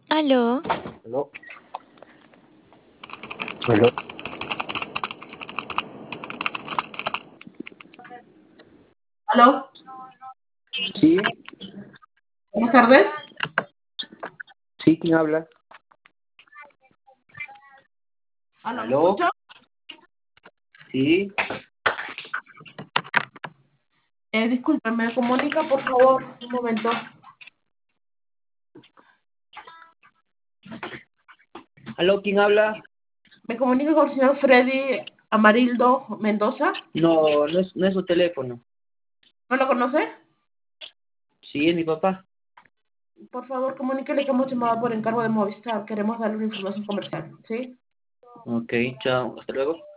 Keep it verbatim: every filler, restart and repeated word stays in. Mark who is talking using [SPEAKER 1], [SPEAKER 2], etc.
[SPEAKER 1] Aló,
[SPEAKER 2] Aló, aló.
[SPEAKER 3] Aló,
[SPEAKER 2] Sí,
[SPEAKER 3] buenas tardes.
[SPEAKER 2] sí, ¿quién habla?
[SPEAKER 3] Aló, ¿me
[SPEAKER 2] Aló,
[SPEAKER 3] escucha?
[SPEAKER 2] sí.
[SPEAKER 3] Eh, disculpe, ¿me comunica, por favor? Un momento.
[SPEAKER 2] Aló, ¿quién habla?
[SPEAKER 3] ¿Me comunica con el señor Freddy Amarildo Mendoza?
[SPEAKER 2] No, no es, no es su teléfono.
[SPEAKER 3] ¿No lo conoce?
[SPEAKER 2] Sí, es mi papá.
[SPEAKER 3] Por favor, comuníquele que hemos llamado por encargo de Movistar. Queremos darle una información comercial, ¿sí?
[SPEAKER 2] Ok, chao, hasta luego.